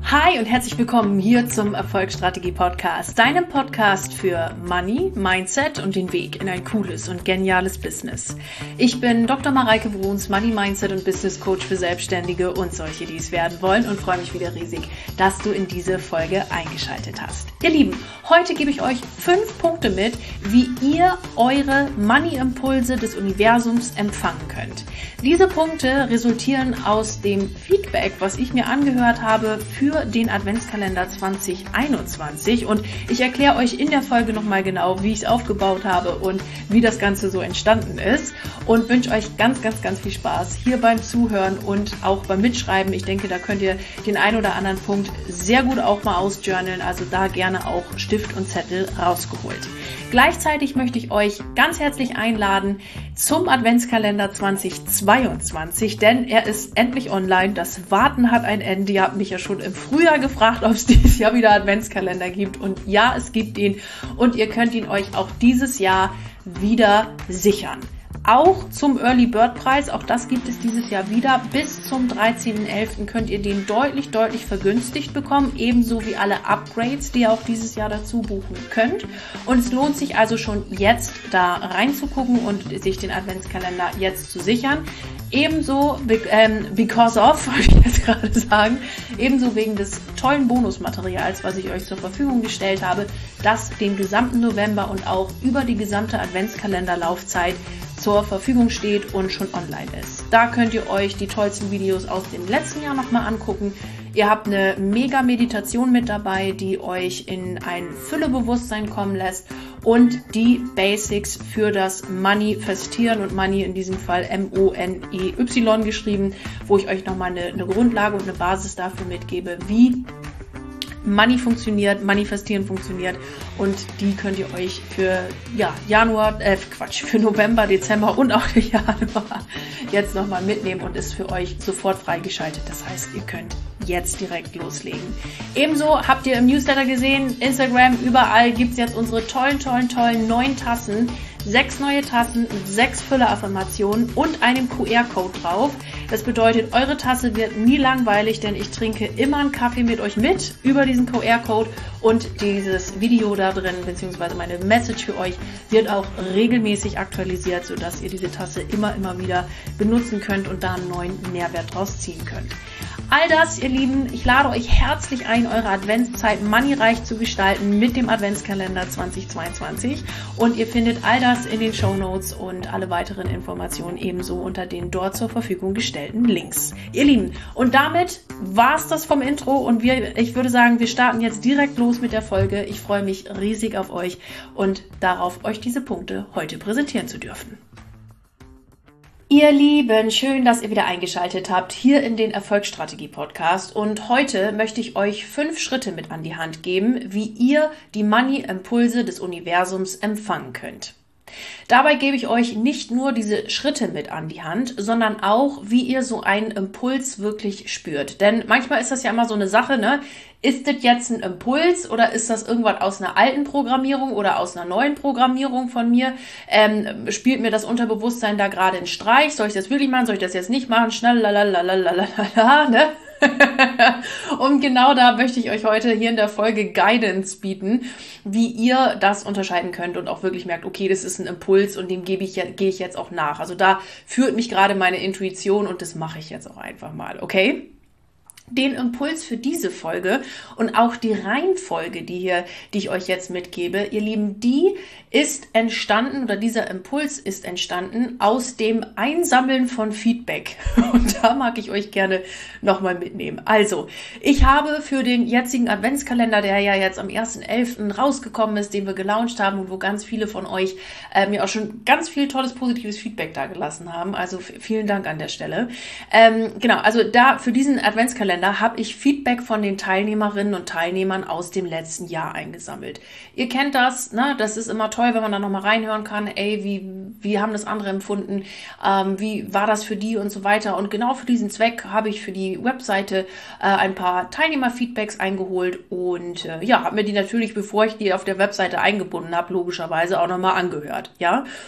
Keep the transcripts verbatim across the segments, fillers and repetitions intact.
Hi und herzlich willkommen hier zum Erfolgsstrategie-Podcast, deinem Podcast für Money, Mindset und den Weg in ein cooles und geniales Business. Ich bin Doktor Mareike Bruns, Money, Mindset und Business Coach für Selbstständige und solche, die es werden wollen, und freue mich wieder riesig, dass du in diese Folge eingeschaltet hast. Ihr Lieben, heute gebe ich euch fünf Punkte mit, wie ihr eure Money-Impulse des Universums empfangen könnt. Diese Punkte resultieren aus dem Feedback, was ich mir angehört habe für den Adventskalender zwanzig einundzwanzig, und ich erkläre euch in der Folge nochmal genau, wie ich es aufgebaut habe und wie das Ganze so entstanden ist, und wünsche euch ganz, ganz, ganz viel Spaß hier beim Zuhören und auch beim Mitschreiben. Ich denke, da könnt ihr den einen oder anderen Punkt sehr gut auch mal ausjournalen, also da gerne auch Stift und Zettel rausgeholt. Gleichzeitig möchte ich euch ganz herzlich einladen zum Adventskalender zwanzig zweiundzwanzig, denn er ist endlich online. Das Warten hat ein Ende. Ihr habt mich ja schon im Frühjahr gefragt, ob es dieses Jahr wieder Adventskalender gibt, und ja, es gibt ihn, und ihr könnt ihn euch auch dieses Jahr wieder sichern. Auch zum Early Bird Preis, auch das gibt es dieses Jahr wieder. Bis zum dreizehnten elften könnt ihr den deutlich, deutlich vergünstigt bekommen, ebenso wie alle Upgrades, die ihr auch dieses Jahr dazu buchen könnt. Und es lohnt sich also schon jetzt da reinzugucken und sich den Adventskalender jetzt zu sichern. Ebenso, ähm, because of, wollte ich jetzt gerade sagen, ebenso wegen des tollen Bonusmaterials, was ich euch zur Verfügung gestellt habe, das den gesamten November und auch über die gesamte Adventskalenderlaufzeit zur Verfügung steht und schon online ist. Da könnt ihr euch die tollsten Videos aus dem letzten Jahr nochmal angucken. Ihr habt eine mega Meditation mit dabei, die euch in ein Füllebewusstsein kommen lässt, und die Basics für das Manifestieren, und Money in diesem Fall M O N E Y geschrieben, wo ich euch nochmal eine, eine Grundlage und eine Basis dafür mitgebe, wie Money funktioniert, Manifestieren funktioniert, und die könnt ihr euch für ja, Januar, äh, Quatsch, für November, Dezember und auch für Januar jetzt nochmal mitnehmen und ist für euch sofort freigeschaltet. Das heißt, ihr könnt jetzt direkt loslegen. Ebenso habt ihr im Newsletter gesehen, Instagram, überall gibt's jetzt unsere tollen, tollen, tollen neuen Tassen. Sechs neue Tassen mit sechs Füller-Affirmationen und einem Q R-Code drauf. Das bedeutet, eure Tasse wird nie langweilig, denn ich trinke immer einen Kaffee mit euch mit über diesen Q R-Code, und dieses Video da drin, beziehungsweise meine Message für euch, wird auch regelmäßig aktualisiert, sodass ihr diese Tasse immer, immer wieder benutzen könnt und da einen neuen Mehrwert draus ziehen könnt. All das, ihr Lieben, ich lade euch herzlich ein, eure Adventszeit moneyreich zu gestalten mit dem Adventskalender zwanzig zweiundzwanzig, und ihr findet all das in den Shownotes und alle weiteren Informationen ebenso unter den dort zur Verfügung gestellten Links. Ihr Lieben, und damit war's das vom Intro, und wir, ich würde sagen, wir starten jetzt direkt los mit der Folge. Ich freue mich riesig auf euch und darauf, euch diese Punkte heute präsentieren zu dürfen. Ihr Lieben, schön, dass ihr wieder eingeschaltet habt hier in den Erfolgsstrategie-Podcast, und heute möchte ich euch fünf Schritte mit an die Hand geben, wie ihr die Money-Impulse des Universums empfangen könnt. Dabei gebe ich euch nicht nur diese Schritte mit an die Hand, sondern auch, wie ihr so einen Impuls wirklich spürt. Denn manchmal ist das ja immer so eine Sache, ne? Ist das jetzt ein Impuls oder ist das irgendwas aus einer alten Programmierung oder aus einer neuen Programmierung von mir? Ähm, spielt mir das Unterbewusstsein da gerade einen Streich? Soll ich das wirklich machen? Soll ich das jetzt nicht machen? Schnell, lalalalalalala, ne? Und genau da möchte ich euch heute hier in der Folge Guidance bieten, wie ihr das unterscheiden könnt und auch wirklich merkt, okay, das ist ein Impuls und dem gebe ich, gehe ich jetzt auch nach. Also da führt mich gerade meine Intuition, und das mache ich jetzt auch einfach mal, okay? Den Impuls für diese Folge und auch die Reihenfolge, die hier, die ich euch jetzt mitgebe, ihr Lieben, die ist entstanden, oder dieser Impuls ist entstanden aus dem Einsammeln von Feedback. Und da mag ich euch gerne nochmal mitnehmen. Also, ich habe für den jetzigen Adventskalender, der ja jetzt am ersten elften rausgekommen ist, den wir gelauncht haben und wo ganz viele von euch äh, mir auch schon ganz viel tolles, positives Feedback da gelassen haben. Also vielen Dank an der Stelle. Ähm, genau, also da für diesen Adventskalender habe ich Feedback von den Teilnehmerinnen und Teilnehmern aus dem letzten Jahr eingesammelt. Ihr kennt das, ne? Das ist immer toll, wenn man da nochmal reinhören kann, ey, wie, wie haben das andere empfunden, ähm, wie war das für die und so weiter. Und genau für diesen Zweck habe ich für die Webseite äh, ein paar Teilnehmer-Feedbacks eingeholt und äh, ja, habe mir die natürlich, bevor ich die auf der Webseite eingebunden habe, logischerweise auch nochmal angehört, ja.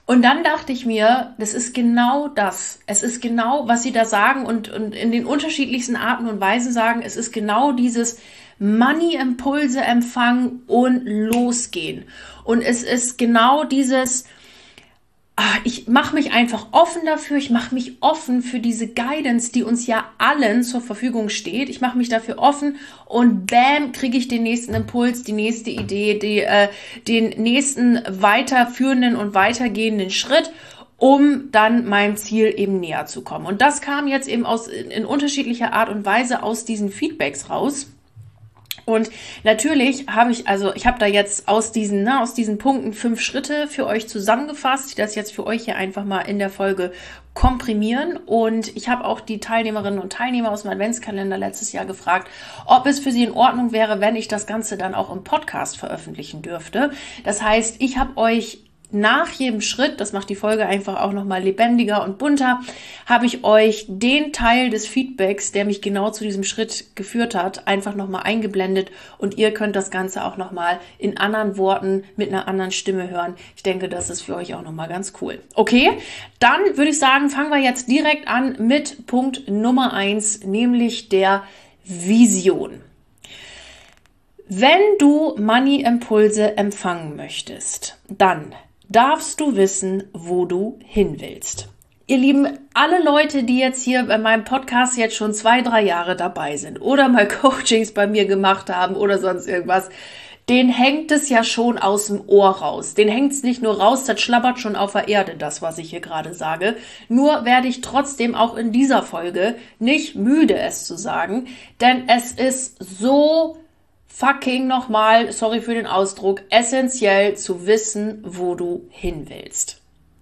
Und dann dachte ich mir, das ist genau das. Es ist genau, was sie da sagen und, und in den unterschiedlichsten Arten und Weisen sagen, es ist genau dieses Money-Impulse empfangen und losgehen. Und es ist genau dieses, ach, ich mache mich einfach offen dafür, ich mache mich offen für diese Guidance, die uns ja allen zur Verfügung steht. Ich mache mich dafür offen und bam, kriege ich den nächsten Impuls, die nächste Idee, die, äh, den nächsten weiterführenden und weitergehenden Schritt, um dann meinem Ziel eben näher zu kommen. Und das kam jetzt eben aus, in, in unterschiedlicher Art und Weise aus diesen Feedbacks raus. Und natürlich habe ich, also ich habe da jetzt aus diesen, ne, aus diesen Punkten fünf Schritte für euch zusammengefasst, die das jetzt für euch hier einfach mal in der Folge komprimieren. Und ich habe auch die Teilnehmerinnen und Teilnehmer aus dem Adventskalender letztes Jahr gefragt, ob es für sie in Ordnung wäre, wenn ich das Ganze dann auch im Podcast veröffentlichen dürfte. Das heißt, ich habe euch nach jedem Schritt, das macht die Folge einfach auch nochmal lebendiger und bunter, habe ich euch den Teil des Feedbacks, der mich genau zu diesem Schritt geführt hat, einfach nochmal eingeblendet und ihr könnt das Ganze auch nochmal in anderen Worten mit einer anderen Stimme hören. Ich denke, das ist für euch auch nochmal ganz cool. Okay, dann würde ich sagen, fangen wir jetzt direkt an mit Punkt Nummer eins, nämlich der Vision. Wenn du Money-Impulse empfangen möchtest, dann darfst du wissen, wo du hin willst. Ihr Lieben, alle Leute, die jetzt hier bei meinem Podcast jetzt schon zwei, drei Jahre dabei sind oder mal Coachings bei mir gemacht haben oder sonst irgendwas, denen hängt es ja schon aus dem Ohr raus. Den hängt es nicht nur raus, das schlabbert schon auf der Erde, das, was ich hier gerade sage. Nur werde ich trotzdem auch in dieser Folge nicht müde, es zu sagen, denn es ist so fucking nochmal, sorry für den Ausdruck, essentiell zu wissen, wo du hin willst.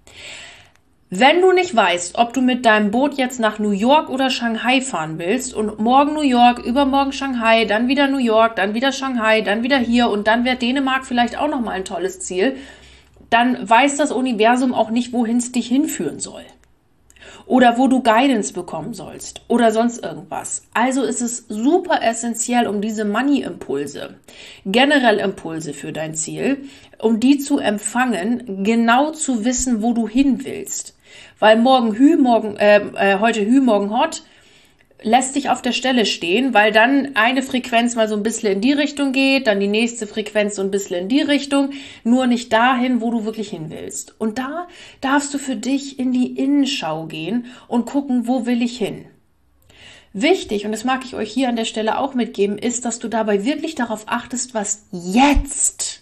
Wenn du nicht weißt, ob du mit deinem Boot jetzt nach New York oder Shanghai fahren willst und morgen New York, übermorgen Shanghai, dann wieder New York, dann wieder Shanghai, dann wieder hier und dann wäre Dänemark vielleicht auch nochmal ein tolles Ziel, dann weiß das Universum auch nicht, wohin es dich hinführen soll. Oder wo du Guidance bekommen sollst oder sonst irgendwas. Also ist es super essentiell, um diese Money-Impulse, generell Impulse für dein Ziel, um die zu empfangen, genau zu wissen, wo du hin willst. Weil morgen Hü, morgen, äh, äh, heute Hü, morgen Hot, lässt dich auf der Stelle stehen, weil dann eine Frequenz mal so ein bisschen in die Richtung geht, dann die nächste Frequenz so ein bisschen in die Richtung, nur nicht dahin, wo du wirklich hin willst. Und da darfst du für dich in die Innenschau gehen und gucken, wo will ich hin. Wichtig, und das mag ich euch hier an der Stelle auch mitgeben, ist, dass du dabei wirklich darauf achtest, was jetzt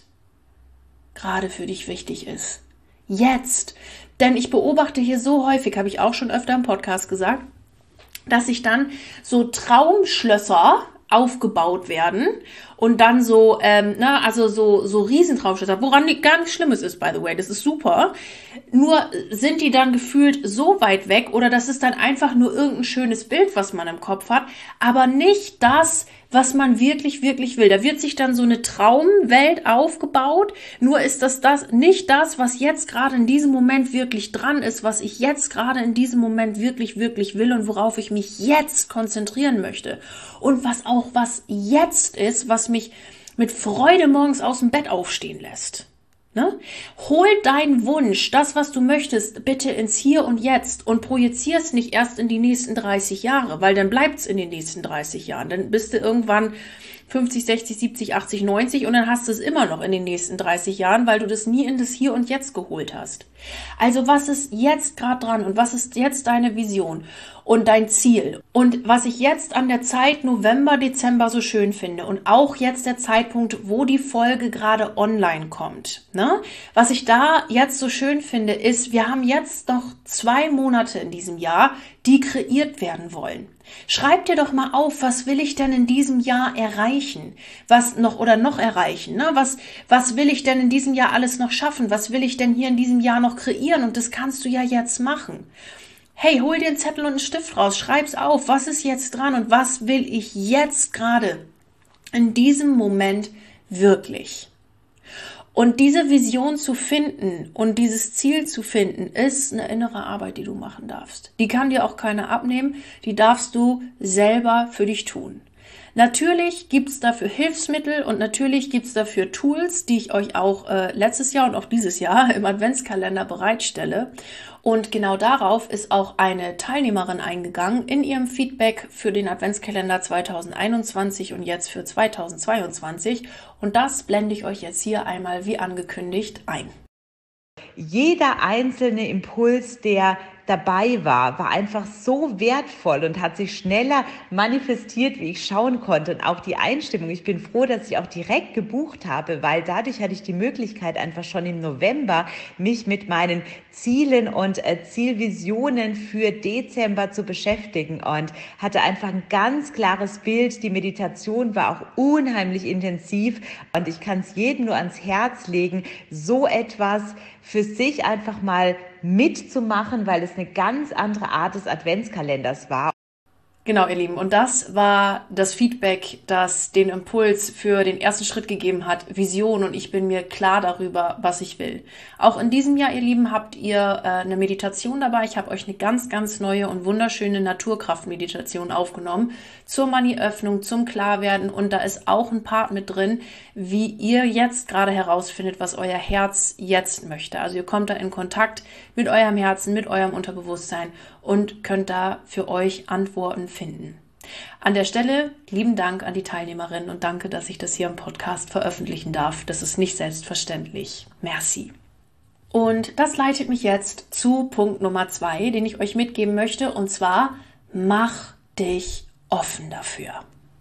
gerade für dich wichtig ist. Jetzt. Denn ich beobachte hier so häufig, habe ich auch schon öfter im Podcast gesagt, dass sich dann so Traumschlösser aufgebaut werden und dann so, ähm, ne, also so, so Riesentraumschlösser, woran gar nichts Schlimmes ist, by the way, das ist super. Nur sind die dann gefühlt so weit weg oder das ist dann einfach nur irgendein schönes Bild, was man im Kopf hat, aber nicht das, was man wirklich, wirklich will. Da wird sich dann so eine Traumwelt aufgebaut, nur ist das, das nicht das, was jetzt gerade in diesem Moment wirklich dran ist, was ich jetzt gerade in diesem Moment wirklich, wirklich will und worauf ich mich jetzt konzentrieren möchte. Und was auch was jetzt ist, was mich mit Freude morgens aus dem Bett aufstehen lässt. Ne? Hol deinen Wunsch, das, was du möchtest, bitte ins Hier und Jetzt und projizier es nicht erst in die nächsten dreißig Jahre, weil dann bleibt es in den nächsten dreißig Jahren. Dann bist du irgendwann fünfzig, sechzig, siebzig, achtzig, neunzig und dann hast du es immer noch in den nächsten dreißig Jahren, weil du das nie in das Hier und Jetzt geholt hast. Also was ist jetzt gerade dran und was ist jetzt deine Vision und dein Ziel? Und was ich jetzt an der Zeit November, Dezember so schön finde und auch jetzt der Zeitpunkt, wo die Folge gerade online kommt, ne? Was ich da jetzt so schön finde, ist, wir haben jetzt noch zwei Monate in diesem Jahr, die kreiert werden wollen. Schreib dir doch mal auf, was will ich denn in diesem Jahr erreichen? Was noch oder noch erreichen? Ne? Was, was will ich denn in diesem Jahr alles noch schaffen? Was will ich denn hier in diesem Jahr noch kreieren? Und das kannst du ja jetzt machen. Hey, hol dir einen Zettel und einen Stift raus, schreib's auf. Was ist jetzt dran und was will ich jetzt gerade in diesem Moment wirklich? Und diese Vision zu finden und dieses Ziel zu finden, ist eine innere Arbeit, die du machen darfst. Die kann dir auch keiner abnehmen, die darfst du selber für dich tun. Natürlich gibt es dafür Hilfsmittel und natürlich gibt es dafür Tools, die ich euch auch äh, letztes Jahr und auch dieses Jahr im Adventskalender bereitstelle. Und genau darauf ist auch eine Teilnehmerin eingegangen in ihrem Feedback für den Adventskalender zweitausendeinundzwanzig und jetzt für zweitausendzweiundzwanzig. Und das blende ich euch jetzt hier einmal wie angekündigt ein. Jeder einzelne Impuls, der dabei war, war einfach so wertvoll und hat sich schneller manifestiert, wie ich schauen konnte. Und auch die Einstimmung. Ich bin froh, dass ich auch direkt gebucht habe, weil dadurch hatte ich die Möglichkeit, einfach schon im November mich mit meinen Zielen und äh, Zielvisionen für Dezember zu beschäftigen und hatte einfach ein ganz klares Bild. Die Meditation war auch unheimlich intensiv und ich kann es jedem nur ans Herz legen, so etwas für sich einfach mal mitzumachen, weil es eine ganz andere Art des Adventskalenders war. Genau, ihr Lieben. Und das war das Feedback, das den Impuls für den ersten Schritt gegeben hat. Vision. Und ich bin mir klar darüber, was ich will. Auch in diesem Jahr, ihr Lieben, habt ihr äh, eine Meditation dabei. Ich habe euch eine ganz, ganz neue und wunderschöne Naturkraft-Meditation aufgenommen zur Money-Öffnung, zum Klarwerden. Und da ist auch ein Part mit drin, wie ihr jetzt gerade herausfindet, was euer Herz jetzt möchte. Also ihr kommt da in Kontakt mit eurem Herzen, mit eurem Unterbewusstsein und könnt da für euch Antworten finden. An der Stelle lieben Dank an die Teilnehmerin und danke, dass ich das hier im Podcast veröffentlichen darf. Das ist nicht selbstverständlich. Merci. Und das leitet mich jetzt zu Punkt Nummer zwei, den ich euch mitgeben möchte, und zwar: mach dich offen dafür.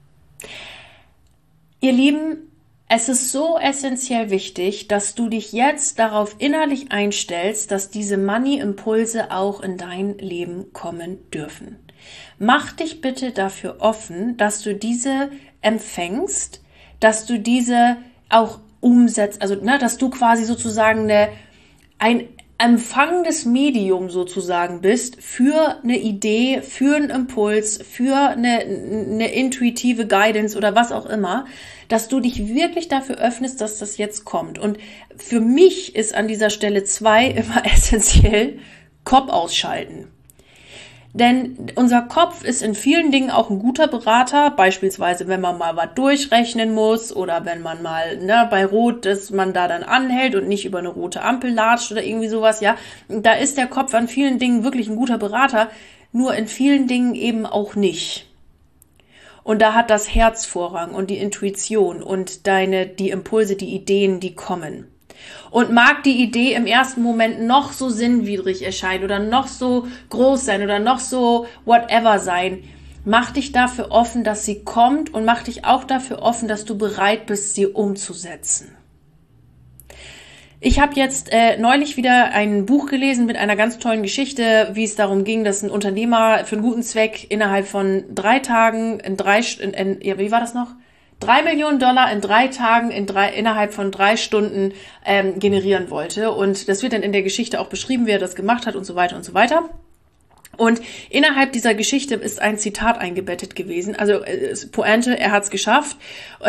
Ihr Lieben, es ist so essentiell wichtig, dass du dich jetzt darauf innerlich einstellst, dass diese Money-Impulse auch in dein Leben kommen dürfen. Mach dich bitte dafür offen, dass du diese empfängst, dass du diese auch umsetzt, also ne, dass du quasi sozusagen eine, ein empfangendes Medium sozusagen bist für eine Idee, für einen Impuls, für eine, eine intuitive Guidance oder was auch immer, dass du dich wirklich dafür öffnest, dass das jetzt kommt. Und für mich ist an dieser Stelle zwei immer essentiell: Kopf ausschalten. Denn unser Kopf ist in vielen Dingen auch ein guter Berater, beispielsweise wenn man mal was durchrechnen muss oder wenn man mal ne, bei Rot, dass man da dann anhält und nicht über eine rote Ampel latscht oder irgendwie sowas, ja. Da ist der Kopf an vielen Dingen wirklich ein guter Berater, nur in vielen Dingen eben auch nicht. Und da hat das Herz Vorrang und die Intuition und deine, die Impulse, die Ideen, die kommen. Und mag die Idee im ersten Moment noch so sinnwidrig erscheinen oder noch so groß sein oder noch so whatever sein, mach dich dafür offen, dass sie kommt, und mach dich auch dafür offen, dass du bereit bist, sie umzusetzen. Ich habe jetzt äh, neulich wieder ein Buch gelesen mit einer ganz tollen Geschichte, wie es darum ging, dass ein Unternehmer für einen guten Zweck innerhalb von drei Tagen, in drei, in, in, ja, wie war das noch? Drei Millionen Dollar in drei Tagen, in drei, innerhalb von drei Stunden ähm, generieren wollte. Und das wird dann in der Geschichte auch beschrieben, wie er das gemacht hat und so weiter und so weiter. Und innerhalb dieser Geschichte ist ein Zitat eingebettet gewesen. Also äh, Pointe, er hat es geschafft.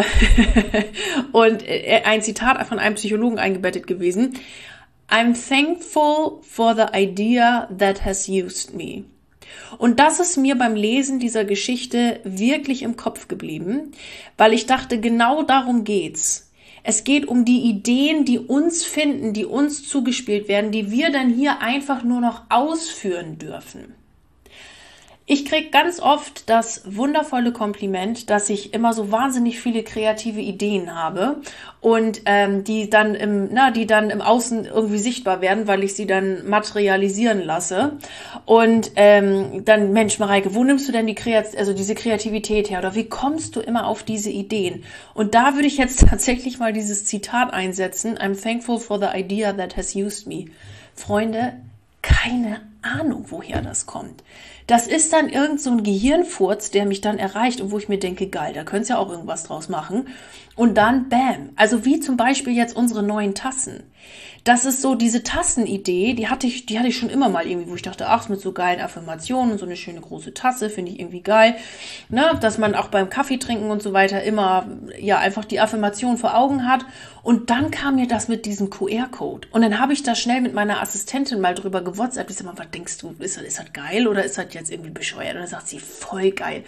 Und äh, ein Zitat von einem Psychologen eingebettet gewesen. I'm thankful for the idea that has used me. Und das ist mir beim Lesen dieser Geschichte wirklich im Kopf geblieben, weil ich dachte, genau darum geht's. Es geht um die Ideen, die uns finden, die uns zugespielt werden, die wir dann hier einfach nur noch ausführen dürfen. Ich kriege ganz oft das wundervolle Kompliment, dass ich immer so wahnsinnig viele kreative Ideen habe und ähm, die dann im, na, die dann im Außen irgendwie sichtbar werden, weil ich sie dann materialisieren lasse. Und ähm, dann, Mensch, Mareike, wo nimmst du denn die Kreat- also diese Kreativität her? Oder wie kommst du immer auf diese Ideen? Und da würde ich jetzt tatsächlich mal dieses Zitat einsetzen: I'm thankful for the idea that has used me. Freunde, keine Ahnung, woher das kommt. Das ist dann irgend so ein Gehirnfurz, der mich dann erreicht und wo ich mir denke, geil, da könntest ja auch irgendwas draus machen. Und dann bam. Also wie zum Beispiel jetzt unsere neuen Tassen. Das ist so diese Tassenidee, die hatte ich, die hatte ich schon immer mal irgendwie, wo ich dachte, ach, mit so geilen Affirmationen und so eine schöne große Tasse, finde ich irgendwie geil. Ne, dass man auch beim Kaffee trinken und so weiter immer, ja, einfach die Affirmation vor Augen hat. Und dann kam mir das mit diesem Q R-Code. Und dann habe ich da schnell mit meiner Assistentin mal drüber gewhatsappt. Ich sag mal, was denkst du, ist das, ist das geil oder ist das jetzt irgendwie bescheuert? Und dann sagt sie, voll geil.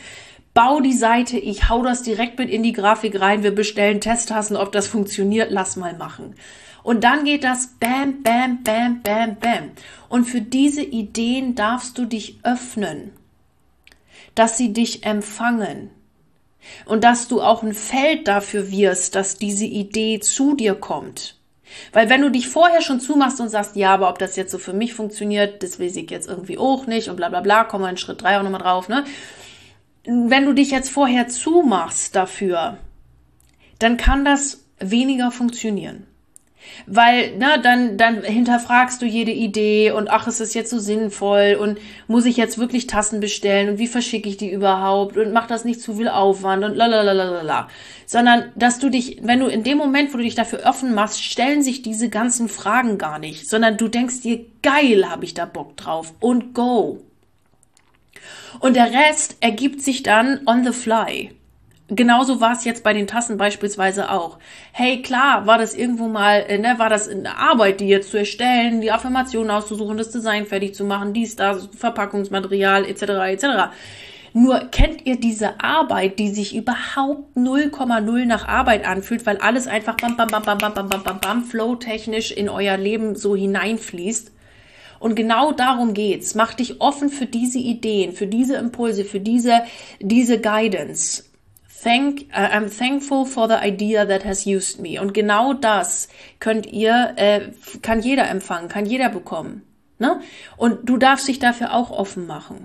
bau die Seite, ich hau das direkt mit in die Grafik rein, wir bestellen Testtassen, ob das funktioniert, lass mal machen. Und dann geht das bam, bam, bam, bam, bam. Und für diese Ideen darfst du dich öffnen, dass sie dich empfangen und dass du auch ein Feld dafür wirst, dass diese Idee zu dir kommt. Weil wenn du dich vorher schon zumachst und sagst, ja, aber ob das jetzt so für mich funktioniert, das weiß ich jetzt irgendwie auch nicht und bla bla bla, kommen wir in Schritt drei auch nochmal drauf, ne? Wenn du dich jetzt vorher zumachst dafür, dann kann das weniger funktionieren. Weil, ne, dann, dann hinterfragst du jede Idee und ach, ist es jetzt so sinnvoll und muss ich jetzt wirklich Tassen bestellen und wie verschicke ich die überhaupt und mach das nicht zu viel Aufwand und lalalala. Sondern, dass du dich, wenn du in dem Moment, wo du dich dafür offen machst, stellen sich diese ganzen Fragen gar nicht, sondern du denkst dir, geil, habe ich da Bock drauf und go. Und der Rest ergibt sich dann on the fly. Genauso war es jetzt bei den Tassen beispielsweise auch. Hey, klar, war das irgendwo mal, ne, war das eine Arbeit, die jetzt zu erstellen, die Affirmationen auszusuchen, das Design fertig zu machen, dies, das, Verpackungsmaterial, et cetera, et cetera. Nur kennt ihr diese Arbeit, die sich überhaupt null Komma null nach Arbeit anfühlt, weil alles einfach bam, bam, bam, bam, bam, bam, bam, bam, bam, flow-technisch in euer Leben so hineinfließt? Und genau darum geht's. Mach dich offen für diese Ideen, für diese Impulse, für diese, diese Guidance. Thank, uh, I'm thankful for the idea that has used me. Und genau das könnt ihr, äh, kann jeder empfangen, kann jeder bekommen. Ne? Und du darfst dich dafür auch offen machen.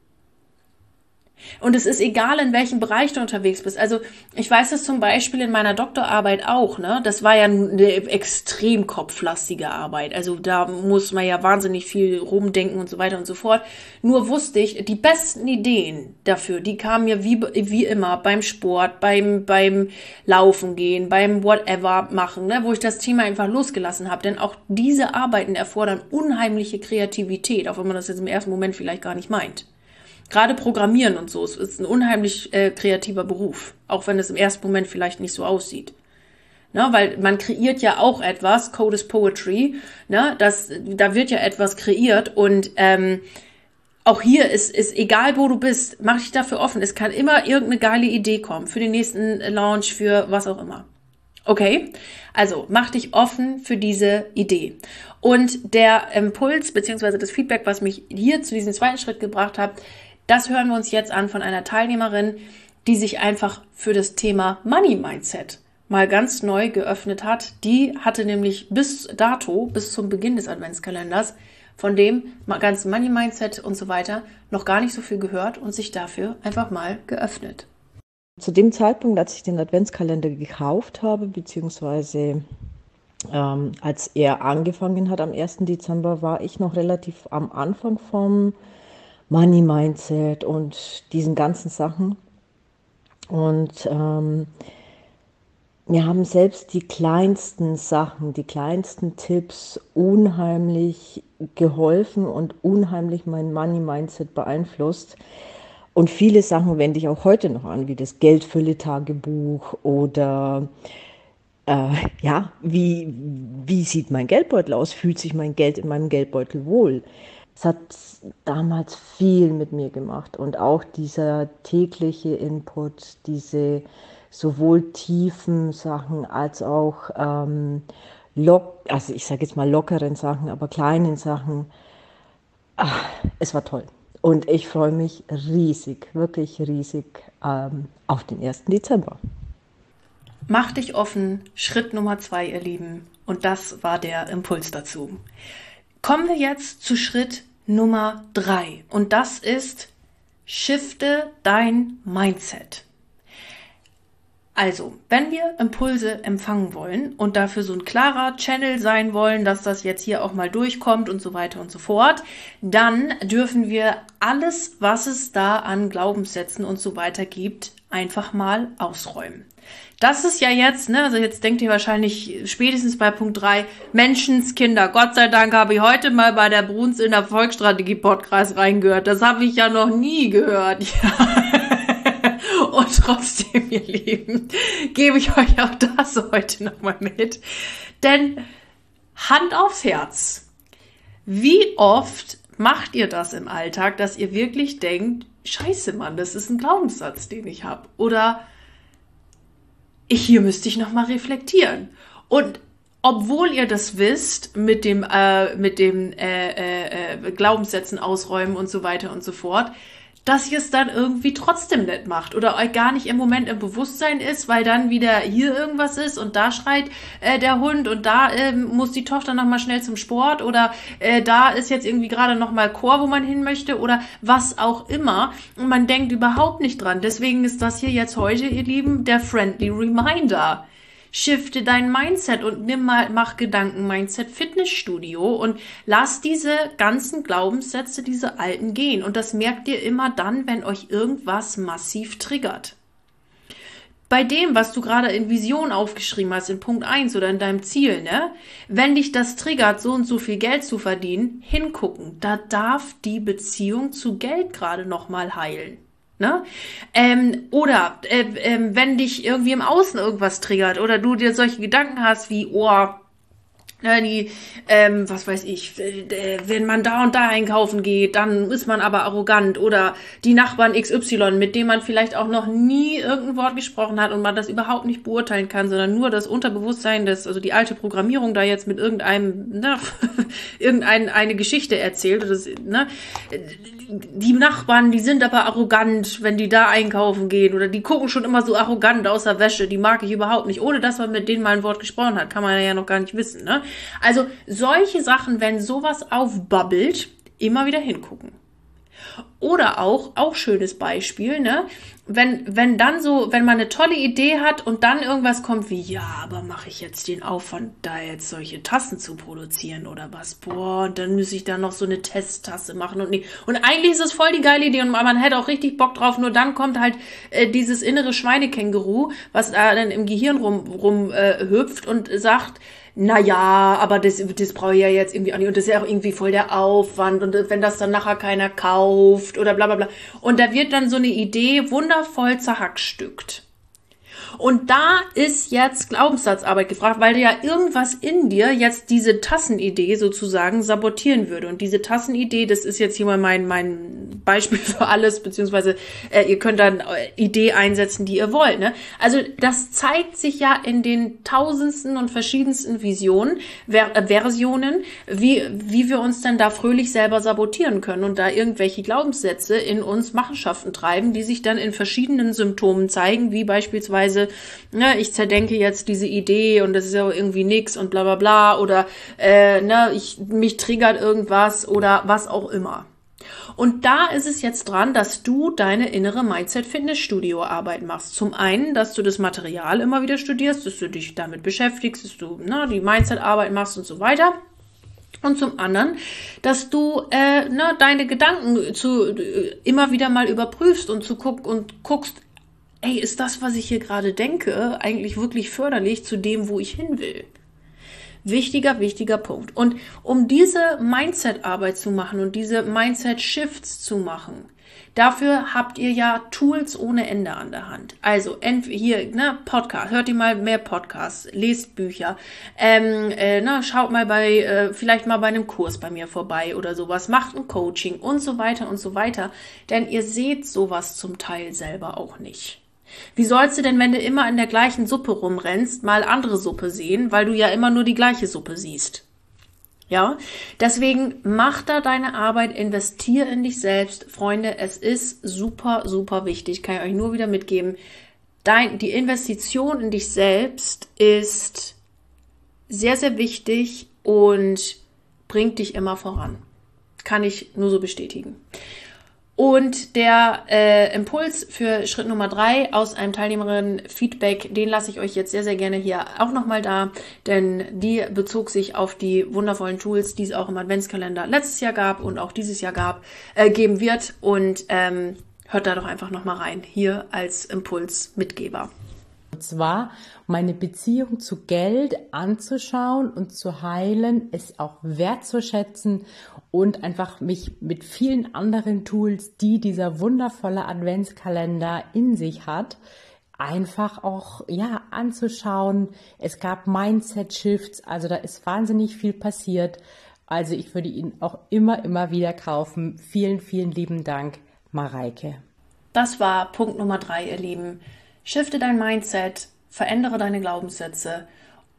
Und es ist egal, in welchem Bereich du unterwegs bist. Also ich weiß das zum Beispiel in meiner Doktorarbeit auch. Ne? Das war ja eine extrem kopflastige Arbeit. Also da muss man ja wahnsinnig viel rumdenken und so weiter und so fort. Nur wusste ich, die besten Ideen dafür, die kamen mir wie, wie immer beim Sport, beim, beim Laufen gehen, beim Whatever machen, ne? Wo ich das Thema einfach losgelassen habe. Denn auch diese Arbeiten erfordern unheimliche Kreativität, auch wenn man das jetzt im ersten Moment vielleicht gar nicht meint. Gerade Programmieren und so, es ist ein unheimlich äh, kreativer Beruf, auch wenn es im ersten Moment vielleicht nicht so aussieht. Ne, weil man kreiert ja auch etwas, Code is Poetry, ne, das, da wird ja etwas kreiert und ähm, auch hier ist, ist egal, wo du bist, mach dich dafür offen. Es kann immer irgendeine geile Idee kommen für den nächsten Launch, für was auch immer. Okay, also mach dich offen für diese Idee. Und der Impuls beziehungsweise das Feedback, was mich hier zu diesem zweiten Schritt gebracht hat, das hören wir uns jetzt an von einer Teilnehmerin, die sich einfach für das Thema Money Mindset mal ganz neu geöffnet hat. Die hatte nämlich bis dato, bis zum Beginn des Adventskalenders, von dem ganzen Money Mindset und so weiter noch gar nicht so viel gehört und sich dafür einfach mal geöffnet. Zu dem Zeitpunkt, als ich den Adventskalender gekauft habe, beziehungsweise ähm, als er angefangen hat am ersten Dezember, war ich noch relativ am Anfang vom Money Mindset und diesen ganzen Sachen. Und ähm, mir haben selbst die kleinsten Sachen, die kleinsten Tipps unheimlich geholfen und unheimlich mein Money Mindset beeinflusst. Und viele Sachen wende ich auch heute noch an, wie das Geldfülle-Tagebuch oder äh, ja, wie, wie sieht mein Geldbeutel aus? Fühlt sich mein Geld in meinem Geldbeutel wohl? Es hat damals viel mit mir gemacht und auch dieser tägliche Input, diese sowohl tiefen Sachen als auch ähm, lock, also ich sage jetzt mal lockeren Sachen, aber kleinen Sachen. Ach, es war toll. Und ich freue mich riesig, wirklich riesig ähm, auf den ersten Dezember. Mach dich offen, Schritt Nummer zwei, ihr Lieben. Und das war der Impuls dazu. Kommen wir jetzt zu Schritt Nummer drei. Und das ist, shifte dein Mindset. Also, wenn wir Impulse empfangen wollen und dafür so ein klarer Channel sein wollen, dass das jetzt hier auch mal durchkommt und so weiter und so fort, dann dürfen wir alles, was es da an Glaubenssätzen und so weiter gibt, einfach mal ausräumen. Das ist ja jetzt, ne, also jetzt denkt ihr wahrscheinlich spätestens bei Punkt drei, Menschenskinder. Gott sei Dank habe ich heute mal bei der Bruns in der Erfolgsstrategie-Podcast reingehört. Das habe ich ja noch nie gehört. Ja. Und trotzdem, ihr Lieben, gebe ich euch auch das heute nochmal mit. Denn Hand aufs Herz, wie oft macht ihr das im Alltag, dass ihr wirklich denkt, scheiße, Mann, das ist ein Glaubenssatz, den ich habe. Oder ich, hier müsste ich nochmal reflektieren. Und obwohl ihr das wisst, mit dem, äh, mit dem äh, äh, äh, Glaubenssätzen ausräumen und so weiter und so fort, dass ihr es dann irgendwie trotzdem nicht macht oder euch gar nicht im Moment im Bewusstsein ist, weil dann wieder hier irgendwas ist und da schreit äh, der Hund und da äh, muss die Tochter nochmal schnell zum Sport oder äh, da ist jetzt irgendwie gerade nochmal Chor, wo man hin möchte oder was auch immer und man denkt überhaupt nicht dran. Deswegen ist das hier jetzt heute, ihr Lieben, der Friendly Reminder. Shifte dein Mindset und nimm mal, mach Gedanken-Mindset Fitnessstudio und lass diese ganzen Glaubenssätze, diese alten gehen. Und das merkt ihr immer dann, wenn euch irgendwas massiv triggert. Bei dem, was du gerade in Vision aufgeschrieben hast, in Punkt eins oder in deinem Ziel, ne? Wenn dich das triggert, so und so viel Geld zu verdienen, hingucken. Da darf die Beziehung zu Geld gerade nochmal heilen. Ne? Ähm, oder äh, äh, wenn dich irgendwie im Außen irgendwas triggert oder du dir solche Gedanken hast wie, oh, ne, die, ähm, was weiß ich, äh, wenn man da und da einkaufen geht, dann ist man aber arrogant oder die Nachbarn X Y, mit denen man vielleicht auch noch nie irgendein Wort gesprochen hat und man das überhaupt nicht beurteilen kann, sondern nur das Unterbewusstsein, das, also die alte Programmierung da jetzt mit irgendeinem, ne, irgendeine eine Geschichte erzählt, oder das, ne, die Nachbarn, die sind aber arrogant, wenn die da einkaufen gehen oder die gucken schon immer so arrogant aus der Wäsche, die mag ich überhaupt nicht, ohne dass man mit denen mal ein Wort gesprochen hat, kann man ja noch gar nicht wissen, ne? Also solche Sachen, wenn sowas aufbabbelt, immer wieder hingucken. Oder auch, auch schönes Beispiel, ne? Wenn, wenn dann so, wenn man eine tolle Idee hat und dann irgendwas kommt wie, ja, aber mache ich jetzt den Aufwand, da jetzt solche Tassen zu produzieren oder was? Boah, und dann muss ich da noch so eine Testtasse machen und nee. Und eigentlich ist es voll die geile Idee und man hätte auch richtig Bock drauf, nur dann kommt halt äh, dieses innere Schweinekänguru, was da dann im Gehirn rum, rum äh, hüpft und sagt, na ja, aber das, das brauche ich ja jetzt irgendwie auch nicht und das ist ja auch irgendwie voll der Aufwand und wenn das dann nachher keiner kauft oder bla bla bla. Und da wird dann so eine Idee wundervoll zerhackstückt. Und da ist jetzt Glaubenssatzarbeit gefragt, weil ja irgendwas in dir jetzt diese Tassenidee sozusagen sabotieren würde. Und diese Tassenidee, das ist jetzt hier mal mein, mein Beispiel für alles, beziehungsweise äh, ihr könnt dann äh, Idee einsetzen, die ihr wollt. Ne? Also das zeigt sich ja in den tausendsten und verschiedensten Visionen, Ver äh, Versionen, wie, wie wir uns dann da fröhlich selber sabotieren können und da irgendwelche Glaubenssätze in uns Machenschaften treiben, die sich dann in verschiedenen Symptomen zeigen, wie beispielsweise Ne, ich zerdenke jetzt diese Idee und das ist ja irgendwie nix und bla bla bla oder äh, ne, ich, mich triggert irgendwas oder was auch immer. Und da ist es jetzt dran, dass du deine innere Mindset-Fitnessstudio-Arbeit machst. Zum einen, dass du das Material immer wieder studierst, dass du dich damit beschäftigst, dass du ne, die Mindset-Arbeit machst und so weiter. Und zum anderen, dass du äh, ne, deine Gedanken zu, äh, immer wieder mal überprüfst und, zu guck, und guckst, ey, ist das, was ich hier gerade denke, eigentlich wirklich förderlich zu dem, wo ich hin will? Wichtiger, wichtiger Punkt. Und um diese Mindset-Arbeit zu machen und diese Mindset-Shifts zu machen, dafür habt ihr ja Tools ohne Ende an der Hand. Also hier, ne, Podcast, hört ihr mal mehr Podcasts, lest Bücher, ähm, äh, na, schaut mal bei, äh, vielleicht mal bei einem Kurs bei mir vorbei oder sowas, macht ein Coaching und so weiter und so weiter. Denn ihr seht sowas zum Teil selber auch nicht. Wie sollst du denn, wenn du immer in der gleichen Suppe rumrennst, mal andere Suppe sehen, weil du ja immer nur die gleiche Suppe siehst? Ja, deswegen mach da deine Arbeit, investier in dich selbst. Freunde, es ist super, super wichtig, kann ich euch nur wieder mitgeben. Dein, die Investition in dich selbst ist sehr, sehr wichtig und bringt dich immer voran. Kann ich nur so bestätigen. Und der äh, Impuls für Schritt Nummer drei aus einem Teilnehmerinnen-Feedback, den lasse ich euch jetzt sehr, sehr gerne hier auch nochmal da, denn die bezog sich auf die wundervollen Tools, die es auch im Adventskalender letztes Jahr gab und auch dieses Jahr gab, äh, geben wird. Und ähm, hört da doch einfach nochmal rein, hier als Impulsmitgeber. Und zwar meine Beziehung zu Geld anzuschauen und zu heilen, es auch wertzuschätzen und einfach mich mit vielen anderen Tools, die dieser wundervolle Adventskalender in sich hat, einfach auch ja anzuschauen. Es gab Mindset-Shifts, also da ist wahnsinnig viel passiert. Also ich würde ihn auch immer, immer wieder kaufen. Vielen, vielen lieben Dank. Mareike. Das war Punkt Nummer drei, ihr Lieben. Shifte dein Mindset, verändere deine Glaubenssätze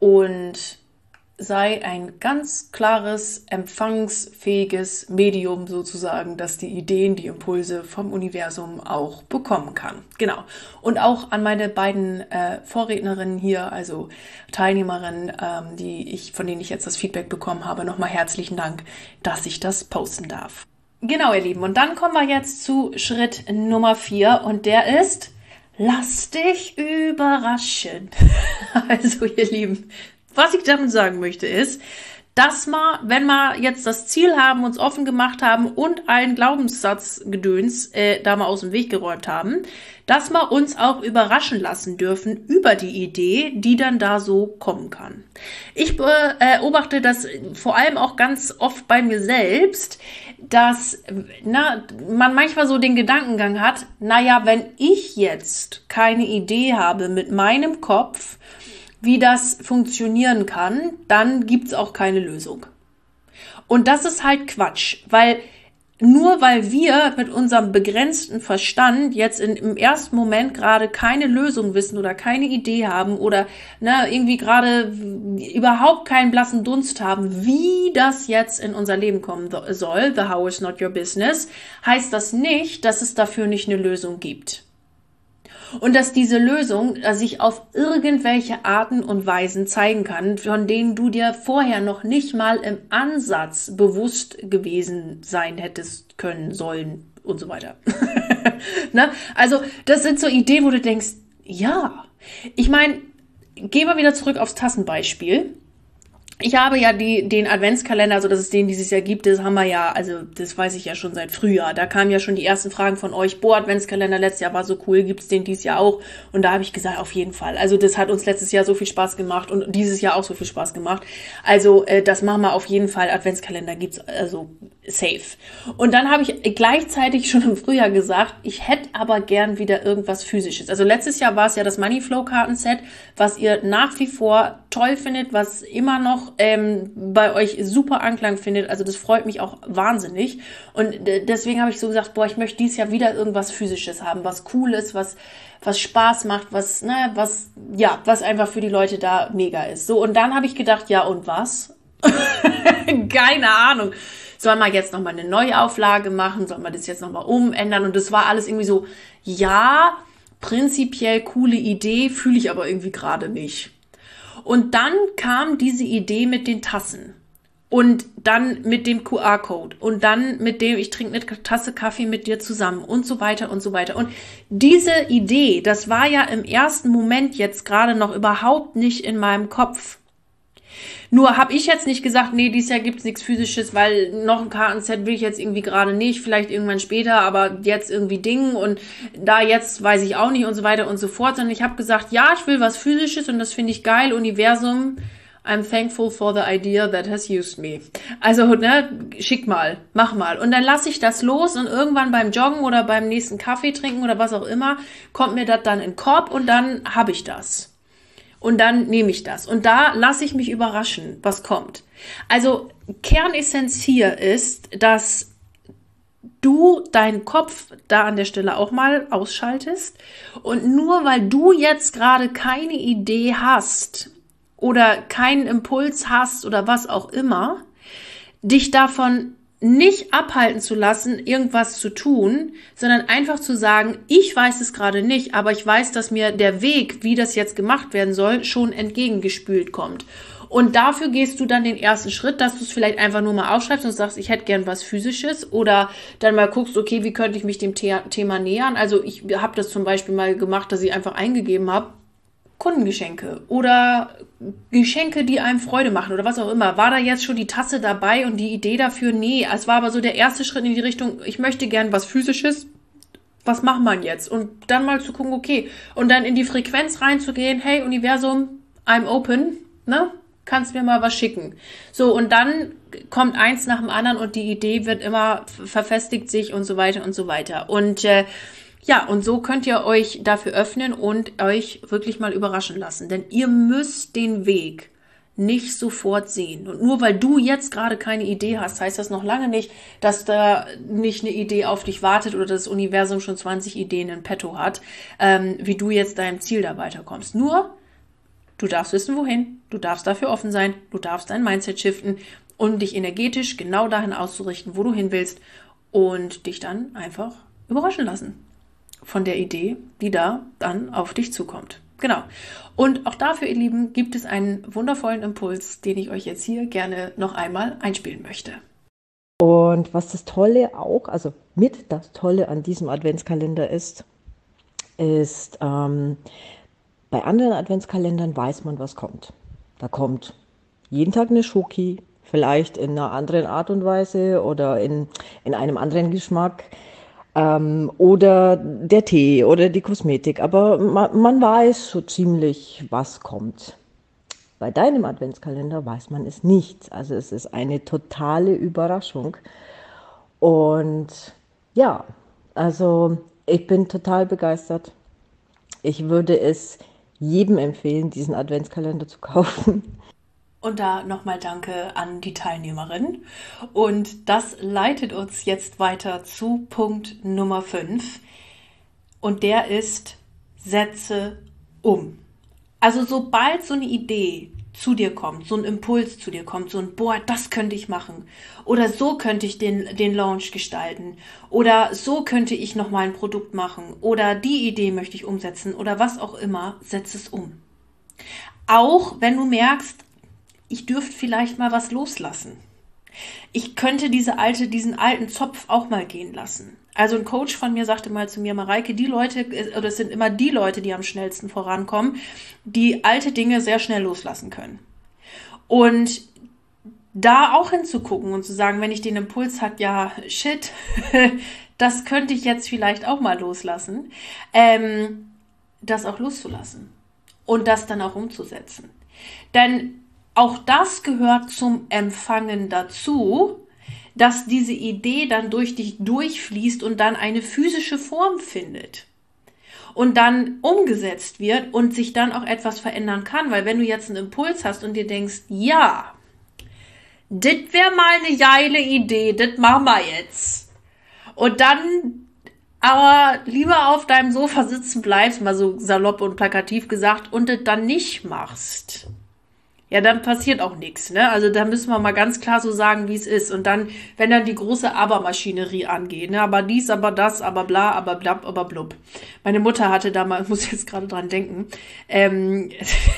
und sei ein ganz klares, empfangsfähiges Medium sozusagen, das die Ideen, die Impulse vom Universum auch bekommen kann. Genau. Und auch an meine beiden äh, Vorrednerinnen hier, also Teilnehmerinnen, ähm, die ich, von denen ich jetzt das Feedback bekommen habe, nochmal herzlichen Dank, dass ich das posten darf. Genau, ihr Lieben. Und dann kommen wir jetzt zu Schritt Nummer vier und der ist, lass dich überraschen. Also, ihr Lieben, was ich damit sagen möchte ist, dass wir, wenn wir jetzt das Ziel haben, uns offen gemacht haben und allen Glaubenssatzgedöns äh, da mal aus dem Weg geräumt haben, dass wir uns auch überraschen lassen dürfen über die Idee, die dann da so kommen kann. Ich beobachte das vor allem auch ganz oft bei mir selbst, dass na, man manchmal so den Gedankengang hat, naja, wenn ich jetzt keine Idee habe mit meinem Kopf, wie das funktionieren kann, dann gibt's auch keine Lösung. Und das ist halt Quatsch, weil nur weil wir mit unserem begrenzten Verstand jetzt in, im ersten Moment gerade keine Lösung wissen oder keine Idee haben oder ne, irgendwie gerade überhaupt keinen blassen Dunst haben, wie das jetzt in unser Leben kommen soll, the how is not your business, heißt das nicht, dass es dafür nicht eine Lösung gibt. Und dass diese Lösung sich auf irgendwelche Arten und Weisen zeigen kann, von denen du dir vorher noch nicht mal im Ansatz bewusst gewesen sein hättest können, sollen und so weiter. Ne? Also das sind so Ideen, wo du denkst, ja, ich meine, gehen wir wieder zurück aufs Tassenbeispiel. Ich habe ja die, den Adventskalender, also dass es den dieses Jahr gibt, das haben wir ja, also das weiß ich ja schon seit Frühjahr. Da kamen ja schon die ersten Fragen von euch, boah, Adventskalender letztes Jahr war so cool, gibt's den dieses Jahr auch? Und da habe ich gesagt, auf jeden Fall. Also das hat uns letztes Jahr so viel Spaß gemacht und dieses Jahr auch so viel Spaß gemacht. Also äh, das machen wir auf jeden Fall, Adventskalender gibt's also safe. Und dann habe ich gleichzeitig schon im Frühjahr gesagt, ich hätte aber gern wieder irgendwas Physisches. Also letztes Jahr war es ja das Moneyflow-Kartenset, was ihr nach wie vor toll findet, was immer noch ähm, bei euch super Anklang findet. Also das freut mich auch wahnsinnig. Und d- deswegen habe ich so gesagt, boah, ich möchte dieses Jahr wieder irgendwas Physisches haben, was Cooles, was was Spaß macht, was ne, was ja, was einfach für die Leute da mega ist. So, und dann habe ich gedacht, ja und was? Keine Ahnung. Sollen wir jetzt nochmal eine Neuauflage machen? Sollen wir das jetzt nochmal umändern? Und das war alles irgendwie so, ja, prinzipiell coole Idee, fühle ich aber irgendwie gerade nicht. Und dann kam diese Idee mit den Tassen und dann mit dem Q R-Code und dann mit dem, ich trinke eine Tasse Kaffee mit dir zusammen und so weiter und so weiter. Und diese Idee, das war ja im ersten Moment jetzt gerade noch überhaupt nicht in meinem Kopf. Nur habe ich jetzt nicht gesagt, nee, dieses Jahr gibt's nichts Physisches, weil noch ein Kartenset will ich jetzt irgendwie gerade nicht, vielleicht irgendwann später, aber jetzt irgendwie Ding und da jetzt weiß ich auch nicht und so weiter und so fort, sondern ich habe gesagt, ja, ich will was Physisches und das finde ich geil, Universum, I'm thankful for the idea that has used me. Also, ne, schick mal, mach mal. Und dann lasse ich das los und irgendwann beim Joggen oder beim nächsten Kaffee trinken oder was auch immer, kommt mir das dann in den Korb und dann habe ich das. Und dann nehme ich das. Und da lasse ich mich überraschen, was kommt. Also Kernessenz hier ist, dass du deinen Kopf da an der Stelle auch mal ausschaltest. Und nur weil du jetzt gerade keine Idee hast oder keinen Impuls hast oder was auch immer, dich davon nicht abhalten zu lassen, irgendwas zu tun, sondern einfach zu sagen, ich weiß es gerade nicht, aber ich weiß, dass mir der Weg, wie das jetzt gemacht werden soll, schon entgegengespült kommt. Und dafür gehst du dann den ersten Schritt, dass du es vielleicht einfach nur mal aufschreibst und sagst, ich hätte gern was Physisches oder dann mal guckst, okay, wie könnte ich mich dem The- Thema nähern? Also ich habe das zum Beispiel mal gemacht, dass ich einfach eingegeben habe, Kundengeschenke oder Geschenke, die einem Freude machen oder was auch immer. War da jetzt schon die Tasse dabei und die Idee dafür? Nee, es war aber so der erste Schritt in die Richtung, ich möchte gern was Physisches. Was macht man jetzt? Und dann mal zu gucken, okay, und dann in die Frequenz reinzugehen, hey Universum, I'm open, ne? Kannst mir mal was schicken. So, und dann kommt eins nach dem anderen und die Idee wird immer, verfestigt sich und so weiter und so weiter. Und äh, ja, und so könnt ihr euch dafür öffnen und euch wirklich mal überraschen lassen. Denn ihr müsst den Weg nicht sofort sehen. Und nur weil du jetzt gerade keine Idee hast, heißt das noch lange nicht, dass da nicht eine Idee auf dich wartet oder das Universum schon zwanzig Ideen in petto hat, ähm, wie du jetzt deinem Ziel da weiterkommst. Nur, du darfst wissen, wohin, du darfst dafür offen sein, du darfst dein Mindset shiften und dich energetisch genau dahin auszurichten, wo du hin willst und dich dann einfach überraschen lassen von der Idee, die da dann auf dich zukommt. Genau. Und auch dafür, ihr Lieben, gibt es einen wundervollen Impuls, den ich euch jetzt hier gerne noch einmal einspielen möchte. Und was das Tolle auch, also mit das Tolle an diesem Adventskalender ist, ist, ähm, bei anderen Adventskalendern weiß man, was kommt. Da kommt jeden Tag eine Schoki, vielleicht in einer anderen Art und Weise oder in, in einem anderen Geschmack. Ähm, oder der Tee oder die Kosmetik, aber man, man weiß so ziemlich, was kommt. Bei deinem Adventskalender weiß man es nicht. Also es ist eine totale Überraschung. Und ja, also ich bin total begeistert. Ich würde es jedem empfehlen, diesen Adventskalender zu kaufen. Und da nochmal Danke an die Teilnehmerin. Und das leitet uns jetzt weiter zu Punkt Nummer fünf. Und der ist, setze um. Also sobald so eine Idee zu dir kommt, so ein Impuls zu dir kommt, so ein, boah, das könnte ich machen. Oder so könnte ich den, den Launch gestalten. Oder so könnte ich nochmal ein Produkt machen. Oder die Idee möchte ich umsetzen. Oder was auch immer, setze es um. Auch wenn du merkst, ich dürfte vielleicht mal was loslassen. Ich könnte diese alte, diesen alten Zopf auch mal gehen lassen. Also ein Coach von mir sagte mal zu mir, Mareike, die Leute, oder es sind immer die Leute, die am schnellsten vorankommen, die alte Dinge sehr schnell loslassen können. Und da auch hinzugucken und zu sagen, wenn ich den Impuls habe, ja, shit, das könnte ich jetzt vielleicht auch mal loslassen, ähm, das auch loszulassen und das dann auch umzusetzen. Denn auch das gehört zum Empfangen dazu, dass diese Idee dann durch dich durchfließt und dann eine physische Form findet und dann umgesetzt wird und sich dann auch etwas verändern kann. Weil wenn du jetzt einen Impuls hast und dir denkst, ja, das wäre mal eine geile Idee, das machen wir jetzt. Und dann aber lieber auf deinem Sofa sitzen bleibst, mal so salopp und plakativ gesagt, und das dann nicht machst. Ja, dann passiert auch nichts, ne? Also da müssen wir mal ganz klar so sagen, wie es ist. Und dann, wenn dann die große Aber-Maschinerie angeht, ne? Aber dies, aber das, aber bla, aber blab, aber blub. Meine Mutter hatte da mal, ich muss jetzt gerade dran denken, ähm,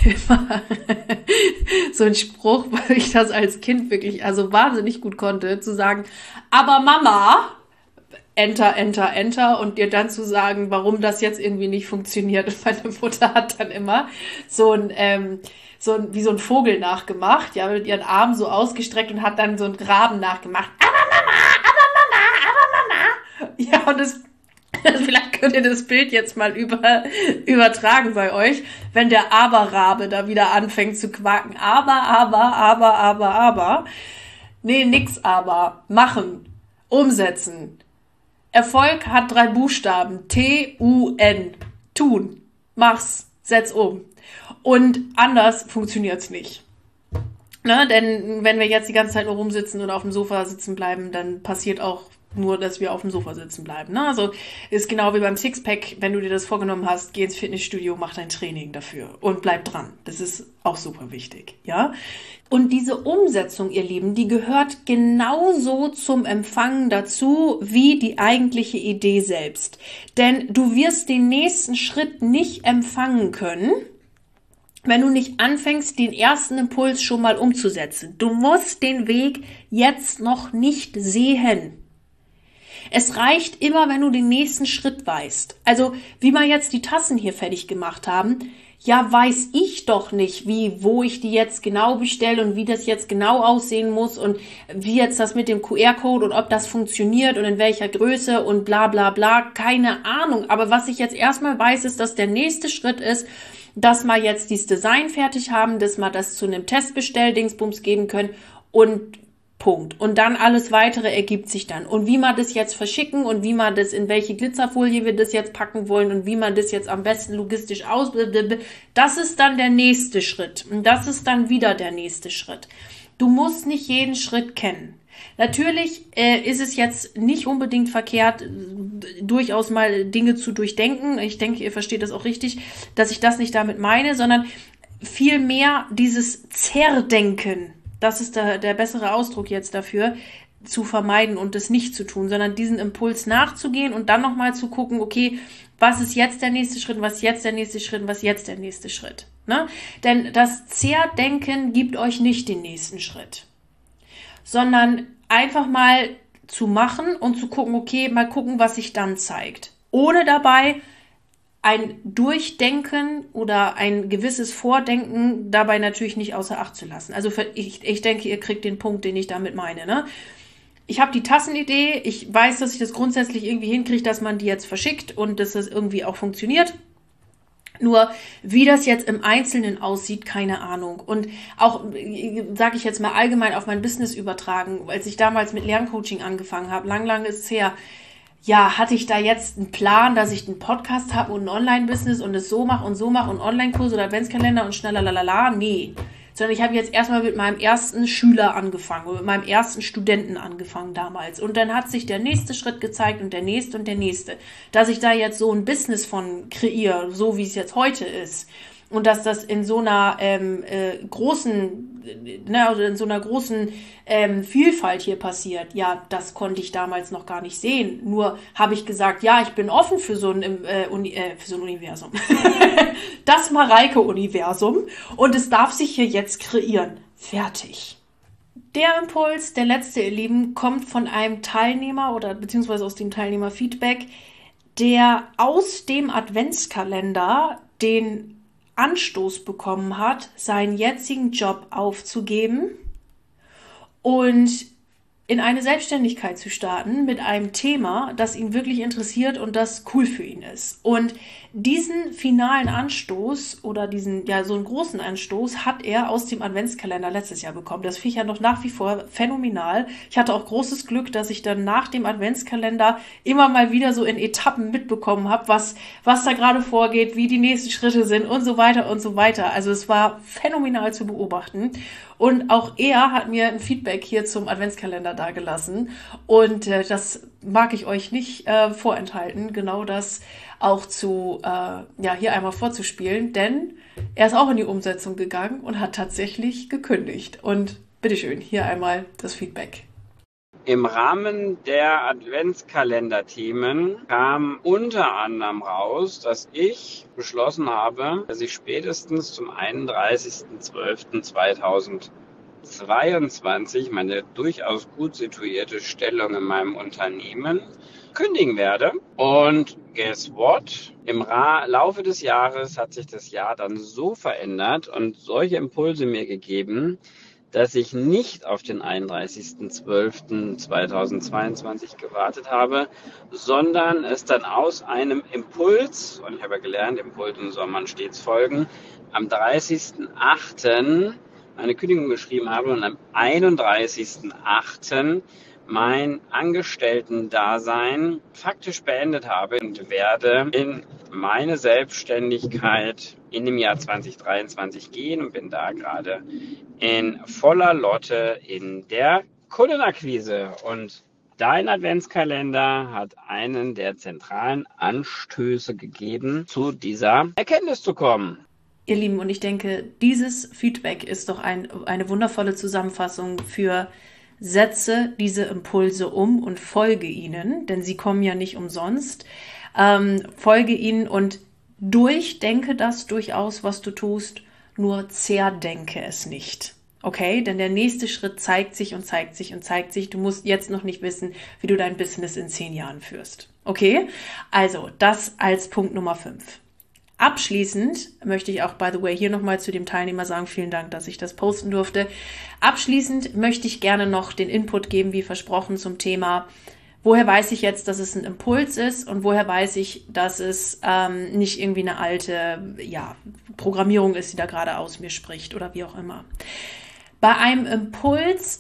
so ein Spruch, weil ich das als Kind wirklich also wahnsinnig gut konnte, zu sagen, aber Mama, Enter, Enter, Enter, und dir dann zu sagen, warum das jetzt irgendwie nicht funktioniert. Und meine Mutter hat dann immer so ein, ähm, so ein, wie so ein Vogel nachgemacht, ja, mit ihren Armen so ausgestreckt und hat dann so einen Graben nachgemacht. Aber Mama, aber Mama, aber Mama. Ja, und das, vielleicht könnt ihr das Bild jetzt mal über, übertragen bei euch, wenn der Aberrabe da wieder anfängt zu quaken. Aber, aber, aber, aber, aber. Nee, nix aber. Machen. Umsetzen. Erfolg hat drei Buchstaben. T U N. Tun. Mach's. Setz um. Und anders funktioniert's nicht. Ne? Denn wenn wir jetzt die ganze Zeit nur rumsitzen oder auf dem Sofa sitzen bleiben, dann passiert auch nur, dass wir auf dem Sofa sitzen bleiben. Ne? Also ist genau wie beim Sixpack, wenn du dir das vorgenommen hast, geh ins Fitnessstudio, mach dein Training dafür und bleib dran. Das ist auch super wichtig. Ja? Und diese Umsetzung, ihr Lieben, die gehört genauso zum Empfangen dazu, wie die eigentliche Idee selbst. Denn du wirst den nächsten Schritt nicht empfangen können, wenn du nicht anfängst, den ersten Impuls schon mal umzusetzen. Du musst den Weg jetzt noch nicht sehen. Es reicht immer, wenn du den nächsten Schritt weißt. Also, wie wir jetzt die Tassen hier fertig gemacht haben, ja, weiß ich doch nicht, wie, wo ich die jetzt genau bestelle und wie das jetzt genau aussehen muss und wie jetzt das mit dem Q R-Code und ob das funktioniert und in welcher Größe und bla bla bla. Keine Ahnung. Aber was ich jetzt erstmal weiß, ist, dass der nächste Schritt ist, dass wir jetzt dieses Design fertig haben, dass wir das zu einem Testbestell-Dingsbums geben können und Punkt. Und dann alles Weitere ergibt sich dann. Und wie man das jetzt verschicken und wie man das, in welche Glitzerfolie wir das jetzt packen wollen und wie man das jetzt am besten logistisch aus, das ist dann der nächste Schritt. Und das ist dann wieder der nächste Schritt. Du musst nicht jeden Schritt kennen. Natürlich äh, ist es jetzt nicht unbedingt verkehrt, durchaus mal Dinge zu durchdenken. Ich denke, ihr versteht das auch richtig, dass ich das nicht damit meine, sondern vielmehr dieses Zerdenken. Das ist der, der bessere Ausdruck jetzt dafür, zu vermeiden und das nicht zu tun, sondern diesen Impuls nachzugehen und dann nochmal zu gucken, okay, was ist jetzt der nächste Schritt, was ist jetzt der nächste Schritt, was ist jetzt der nächste Schritt. Ne? Denn das Zerdenken gibt euch nicht den nächsten Schritt, sondern einfach mal zu machen und zu gucken, okay, mal gucken, was sich dann zeigt. Ohne dabei ein Durchdenken oder ein gewisses Vordenken dabei natürlich nicht außer Acht zu lassen. Also für, ich, ich denke, ihr kriegt den Punkt, den ich damit meine. Ne? Ich habe die Tassenidee, ich weiß, dass ich das grundsätzlich irgendwie hinkriege, dass man die jetzt verschickt und dass das irgendwie auch funktioniert. Nur wie das jetzt im Einzelnen aussieht, keine Ahnung. Und auch, sage ich jetzt mal allgemein auf mein Business übertragen, als ich damals mit Lerncoaching angefangen habe, lang, lang ist es her, ja, hatte ich da jetzt einen Plan, dass ich einen Podcast habe und ein Online-Business und es so mache und so mache und Online-Kurs oder Adventskalender und schnallalalala? Nee. Sondern ich habe jetzt erstmal mit meinem ersten Schüler angefangen und mit meinem ersten Studenten angefangen damals. Und dann hat sich der nächste Schritt gezeigt und der nächste und der nächste. Dass ich da jetzt so ein Business von kreiere, so wie es jetzt heute ist. Und dass das in so einer ähm, äh, großen, ne, also in so einer großen ähm, Vielfalt hier passiert, ja, das konnte ich damals noch gar nicht sehen. Nur habe ich gesagt, ja, ich bin offen für so ein, äh, Uni, äh, für so ein Universum. Das Mareike-Universum. Und es darf sich hier jetzt kreieren. Fertig. Der Impuls, der letzte, ihr Lieben, kommt von einem Teilnehmer oder beziehungsweise aus dem Teilnehmer-Feedback, der aus dem Adventskalender den Anstoß bekommen hat, seinen jetzigen Job aufzugeben und in eine Selbstständigkeit zu starten mit einem Thema, das ihn wirklich interessiert und das cool für ihn ist. Und diesen finalen Anstoß oder diesen, ja, so einen großen Anstoß hat er aus dem Adventskalender letztes Jahr bekommen. Das finde ich ja noch nach wie vor phänomenal. Ich hatte auch großes Glück, dass ich dann nach dem Adventskalender immer mal wieder so in Etappen mitbekommen habe, was, was da gerade vorgeht, wie die nächsten Schritte sind und so weiter und so weiter. Also es war phänomenal zu beobachten. Und auch er hat mir ein Feedback hier zum Adventskalender dagelassen. Und äh, das mag ich euch nicht äh, vorenthalten, genau das auch zu, äh, ja, hier einmal vorzuspielen. Denn er ist auch in die Umsetzung gegangen und hat tatsächlich gekündigt. Und bitteschön, hier einmal das Feedback. Im Rahmen der Adventskalender-Themen kam unter anderem raus, dass ich beschlossen habe, dass ich spätestens zum einunddreißigsten zwölften zweitausendzweiundzwanzig meine durchaus gut situierte Stellung in meinem Unternehmen kündigen werde. Und guess what? Im Ra- Laufe des Jahres hat sich das Jahr dann so verändert und solche Impulse mir gegeben, dass ich nicht auf den einunddreißigsten zwölften zweitausendzweiundzwanzig gewartet habe, sondern es dann aus einem Impuls, und ich habe ja gelernt, Impulsen soll man stets folgen, am dreißigsten achten eine Kündigung geschrieben habe und am einunddreißigsten achten mein Angestellten-Dasein faktisch beendet habe und werde in meine Selbstständigkeit in dem Jahr zweitausenddreiundzwanzig gehen und bin da gerade in voller Lotte in der Kundenakquise. Und dein Adventskalender hat einen der zentralen Anstöße gegeben, zu dieser Erkenntnis zu kommen. Ihr Lieben, und ich denke, dieses Feedback ist doch ein, eine wundervolle Zusammenfassung für setze diese Impulse um und folge ihnen, denn sie kommen ja nicht umsonst. Ähm, folge ihnen und durchdenke das durchaus, was du tust, nur zerdenke es nicht. Okay? Denn der nächste Schritt zeigt sich und zeigt sich und zeigt sich. Du musst jetzt noch nicht wissen, wie du dein Business in zehn Jahren führst. Okay? Also, das als Punkt Nummer fünf. Abschließend möchte ich auch, by the way, hier nochmal zu dem Teilnehmer sagen, vielen Dank, dass ich das posten durfte. Abschließend möchte ich gerne noch den Input geben, wie versprochen, zum Thema, woher weiß ich jetzt, dass es ein Impuls ist und woher weiß ich, dass es ähm, nicht irgendwie eine alte ja, Programmierung ist, die da gerade aus mir spricht oder wie auch immer. Bei einem Impuls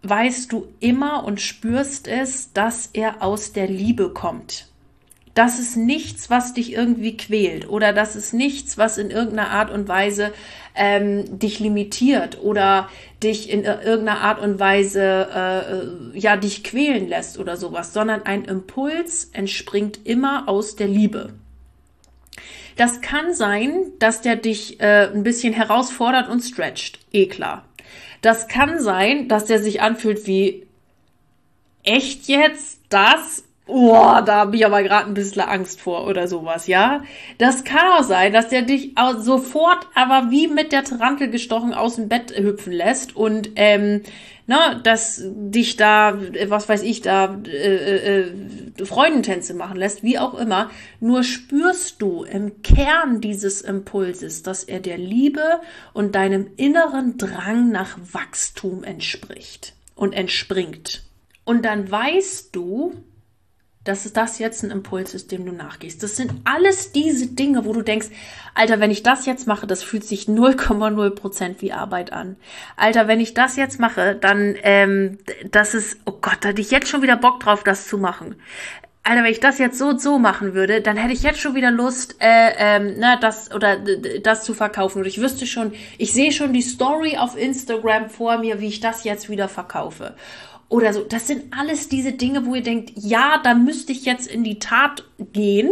weißt du immer und spürst es, dass er aus der Liebe kommt. Das ist nichts, was dich irgendwie quält oder das ist nichts, was in irgendeiner Art und Weise ähm, dich limitiert oder dich in irgendeiner Art und Weise äh, ja dich quälen lässt oder sowas, sondern ein Impuls entspringt immer aus der Liebe. Das kann sein, dass der dich äh, ein bisschen herausfordert und stretcht, eh klar. Das kann sein, dass der sich anfühlt wie, echt jetzt das? Oh, da habe ich aber gerade ein bisschen Angst vor oder sowas, ja. Das kann auch sein, dass der dich auch sofort aber wie mit der Tarantel gestochen aus dem Bett hüpfen lässt und ähm, na, dass dich da, was weiß ich, da äh, äh, Freudentänze machen lässt, wie auch immer. Nur spürst du im Kern dieses Impulses, dass er der Liebe und deinem inneren Drang nach Wachstum entspricht und entspringt. Und dann weißt du, dass das jetzt ein Impuls ist, dem du nachgehst. Das sind alles diese Dinge, wo du denkst, Alter, wenn ich das jetzt mache, das fühlt sich null Komma null Prozent wie Arbeit an. Alter, wenn ich das jetzt mache, dann, ähm, das ist, oh Gott, da hätte ich jetzt schon wieder Bock drauf, das zu machen. Alter, wenn ich das jetzt so und so machen würde, dann hätte ich jetzt schon wieder Lust, äh, ähm, na, das oder das zu verkaufen. Oder ich wüsste schon, ich sehe schon die Story auf Instagram vor mir, wie ich das jetzt wieder verkaufe. Oder so, das sind alles diese Dinge, wo ihr denkt, ja, da müsste ich jetzt in die Tat gehen.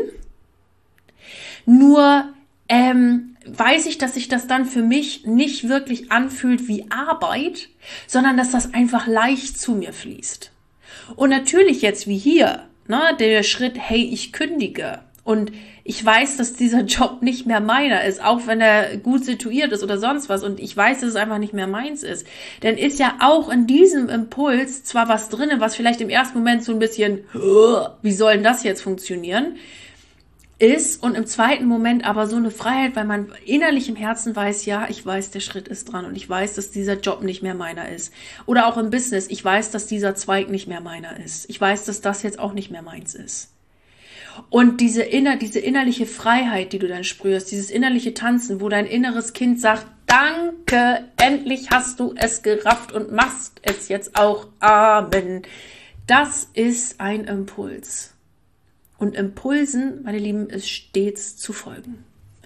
Nur ähm, weiß ich, dass sich das dann für mich nicht wirklich anfühlt wie Arbeit, sondern dass das einfach leicht zu mir fließt. Und natürlich jetzt wie hier, ne, der Schritt, hey, ich kündige. Und ich weiß, dass dieser Job nicht mehr meiner ist, auch wenn er gut situiert ist oder sonst was. Und ich weiß, dass es einfach nicht mehr meins ist. Denn ist ja auch in diesem Impuls zwar was drin, was vielleicht im ersten Moment so ein bisschen, wie soll denn das jetzt funktionieren, ist. Und im zweiten Moment aber so eine Freiheit, weil man innerlich im Herzen weiß, ja, ich weiß, der Schritt ist dran. Und ich weiß, dass dieser Job nicht mehr meiner ist. Oder auch im Business, ich weiß, dass dieser Zweig nicht mehr meiner ist. Ich weiß, dass das jetzt auch nicht mehr meins ist. Und diese inner, diese innerliche Freiheit, die du dann spürst, dieses innerliche Tanzen, wo dein inneres Kind sagt, danke, endlich hast du es gerafft und machst es jetzt auch. Amen. Das ist ein Impuls. Und Impulsen, meine Lieben, ist stets zu folgen.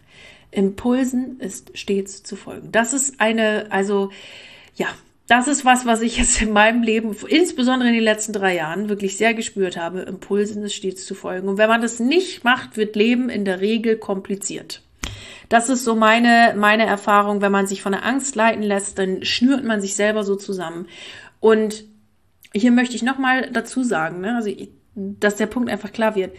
Impulsen ist stets zu folgen. Das ist eine, also, ja, das ist was, was ich jetzt in meinem Leben, insbesondere in den letzten drei Jahren, wirklich sehr gespürt habe. Impulsen ist stets zu folgen. Und wenn man das nicht macht, wird Leben in der Regel kompliziert. Das ist so meine, meine Erfahrung. Wenn man sich von der Angst leiten lässt, dann schnürt man sich selber so zusammen. Und hier möchte ich nochmal dazu sagen, ne, also, dass der Punkt einfach klar wird.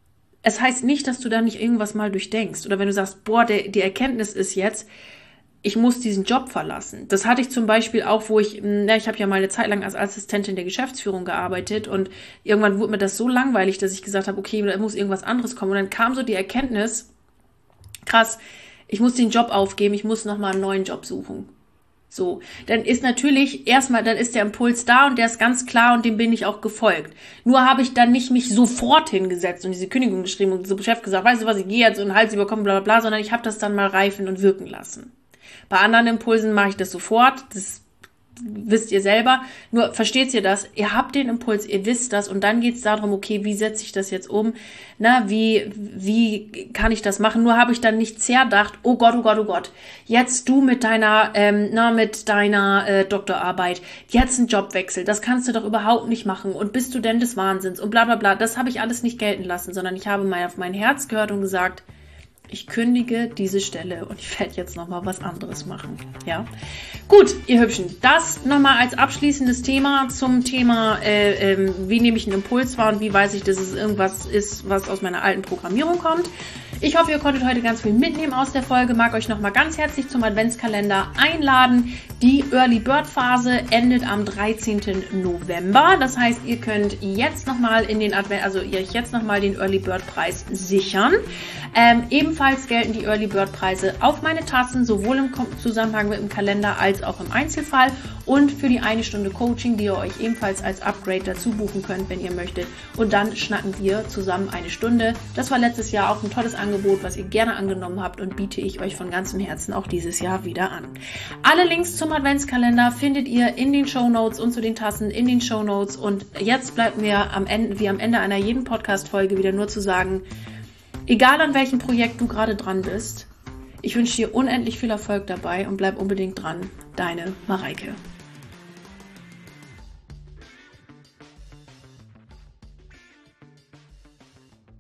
Es heißt nicht, dass du da nicht irgendwas mal durchdenkst. Oder wenn du sagst, boah, der, die Erkenntnis ist jetzt, ich muss diesen Job verlassen. Das hatte ich zum Beispiel auch, wo ich, na, ich habe ja mal eine Zeit lang als Assistentin der Geschäftsführung gearbeitet und irgendwann wurde mir das so langweilig, dass ich gesagt habe, okay, da muss irgendwas anderes kommen. Und dann kam so die Erkenntnis, krass, ich muss den Job aufgeben, ich muss nochmal einen neuen Job suchen. So, dann ist natürlich erstmal, dann ist der Impuls da und der ist ganz klar und dem bin ich auch gefolgt. Nur habe ich dann nicht mich sofort hingesetzt und diese Kündigung geschrieben und so Chef gesagt, weißt du was, ich gehe jetzt und Hals überkommen, bla bla bla, sondern ich habe das dann mal reifen und wirken lassen. Bei anderen Impulsen mache ich das sofort, das wisst ihr selber. Nur versteht ihr das? Ihr habt den Impuls, ihr wisst das und dann geht es darum, okay, wie setze ich das jetzt um? Na, wie, wie kann ich das machen? Nur habe ich dann nicht zerdacht, oh Gott, oh Gott, oh Gott, jetzt du mit deiner, ähm, na, mit deiner äh, Doktorarbeit, jetzt ein Jobwechsel, das kannst du doch überhaupt nicht machen und bist du denn des Wahnsinns und bla bla bla. Das habe ich alles nicht gelten lassen, sondern ich habe mal auf mein Herz gehört und gesagt, ich kündige diese Stelle und ich werde jetzt nochmal was anderes machen. Ja, gut, ihr Hübschen, das nochmal als abschließendes Thema zum Thema, äh, äh, wie nehme ich einen Impuls wahr und wie weiß ich, dass es irgendwas ist, was aus meiner alten Programmierung kommt. Ich hoffe, ihr konntet heute ganz viel mitnehmen aus der Folge. Mag euch nochmal ganz herzlich zum Adventskalender einladen. Die Early Bird Phase endet am dreizehnten November. Das heißt, ihr könnt jetzt nochmal in den Advent, also ihr euch jetzt nochmal den Early Bird Preis sichern. Ähm, ebenfalls gelten die Early Bird Preise auf meine Tassen, sowohl im Zusammenhang mit dem Kalender als auch im Einzelfall. und für die eine Stunde Coaching, die ihr euch ebenfalls als Upgrade dazu buchen könnt, wenn ihr möchtet. Und dann schnacken wir zusammen eine Stunde. Das war letztes Jahr auch ein tolles Angebot, was ihr gerne angenommen habt und biete ich euch von ganzem Herzen auch dieses Jahr wieder an. Alle Links zum Adventskalender findet ihr in den Shownotes und zu den Tassen in den Shownotes. Und jetzt bleibt mir am Ende, wie am Ende einer jeden Podcast-Folge wieder nur zu sagen, egal an welchem Projekt du gerade dran bist, ich wünsche dir unendlich viel Erfolg dabei und bleib unbedingt dran. Deine Mareike.